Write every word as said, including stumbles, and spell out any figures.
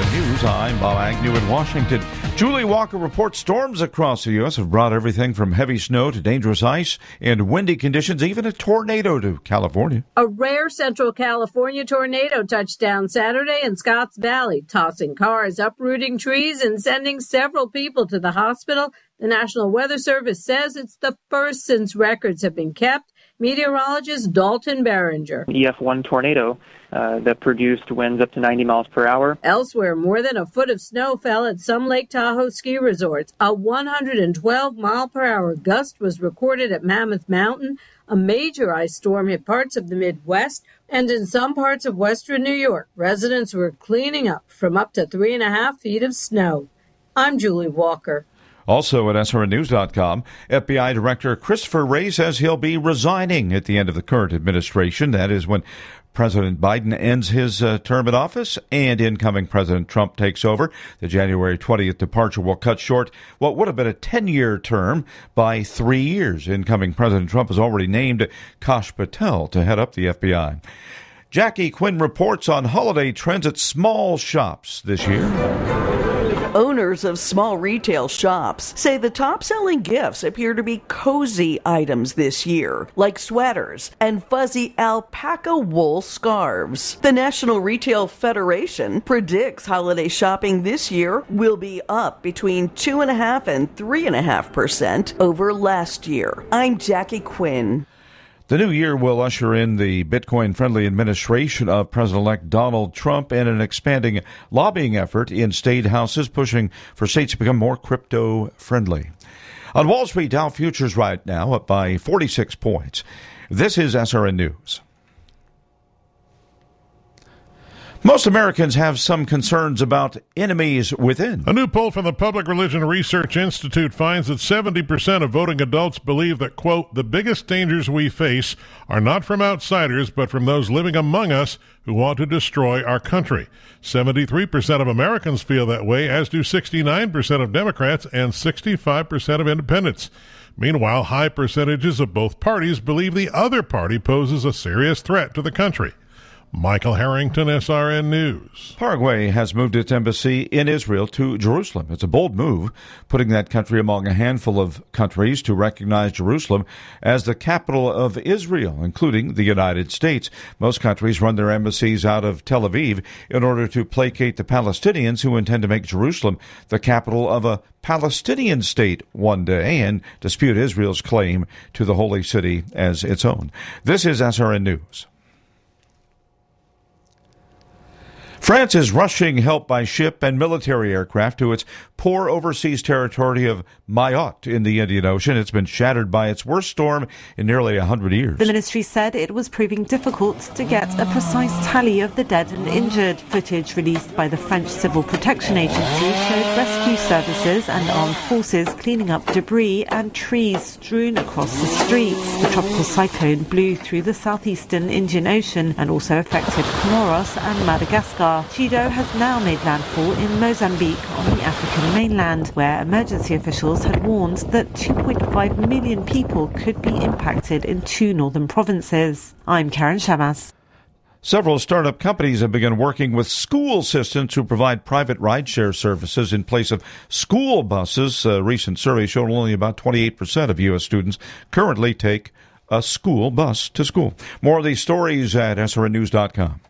News, I'm Bob Agnew in Washington. Julie Walker reports storms across the U S have brought everything from heavy snow to dangerous ice and windy conditions, even a tornado to California. A rare Central California tornado touched down Saturday in Scotts Valley, tossing cars, uprooting trees, and sending several people to the hospital. The National Weather Service says it's the first since records have been kept. Meteorologist Dalton Berenger. E F one tornado uh, that produced winds up to ninety miles per hour. Elsewhere, more than a foot of snow fell at some Lake Tahoe ski resorts. A one hundred twelve mile per hour gust was recorded at Mammoth Mountain. A major ice storm hit parts of the Midwest, and in some parts of western New York, residents were cleaning up from up to three and a half feet of snow. I'm Julie Walker. Also at S R N News dot com, F B I Director Christopher Wray says he'll be resigning at the end of the current administration. That is when President Biden ends his uh, term in office and incoming President Trump takes over. The January twentieth departure will cut short what would have been a ten-year term by three years. Incoming President Trump has already named Kash Patel to head up the F B I. Jackie Quinn reports on holiday trends at small shops this year. Owners of small retail shops say the top-selling gifts appear to be cozy items this year, like sweaters and fuzzy alpaca wool scarves. The National Retail Federation predicts holiday shopping this year will be up between two point five and three point five percent over last year. I'm Jackie Quinn. The new year will usher in the Bitcoin-friendly administration of President-elect Donald Trump and an expanding lobbying effort in state houses pushing for states to become more crypto-friendly. On Wall Street, Dow futures right now up by forty-six points. This is S R N News. Most Americans have some concerns about enemies within. A new poll from the Public Religion Research Institute finds that seventy percent of voting adults believe that, quote, the biggest dangers we face are not from outsiders, but from those living among us who want to destroy our country. seventy-three percent of Americans feel that way, as do sixty-nine percent of Democrats and sixty-five percent of independents. Meanwhile, high percentages of both parties believe the other party poses a serious threat to the country. Michael Harrington, S R N News. Paraguay has moved its embassy in Israel to Jerusalem. It's a bold move, putting that country among a handful of countries to recognize Jerusalem as the capital of Israel, including the United States. Most countries run their embassies out of Tel Aviv in order to placate the Palestinians who intend to make Jerusalem the capital of a Palestinian state one day and dispute Israel's claim to the holy city as its own. This is S R N News. France is rushing help by ship and military aircraft to its poor overseas territory of Mayotte in the Indian Ocean. It's been shattered by its worst storm in nearly one hundred years. The ministry said it was proving difficult to get a precise tally of the dead and injured. Footage released by the French Civil Protection Agency showed rescue services and armed forces cleaning up debris and trees strewn across the streets. The tropical cyclone blew through the southeastern Indian Ocean and also affected Comoros and Madagascar. Chido has now made landfall in Mozambique on the African mainland, where emergency officials had warned that two point five million people could be impacted in two northern provinces. I'm Karen Shamas. Several startup companies have begun working with school systems to provide private rideshare services in place of school buses. A recent survey showed only about twenty-eight percent of U S students currently take a school bus to school. More of these stories at S R N News dot com.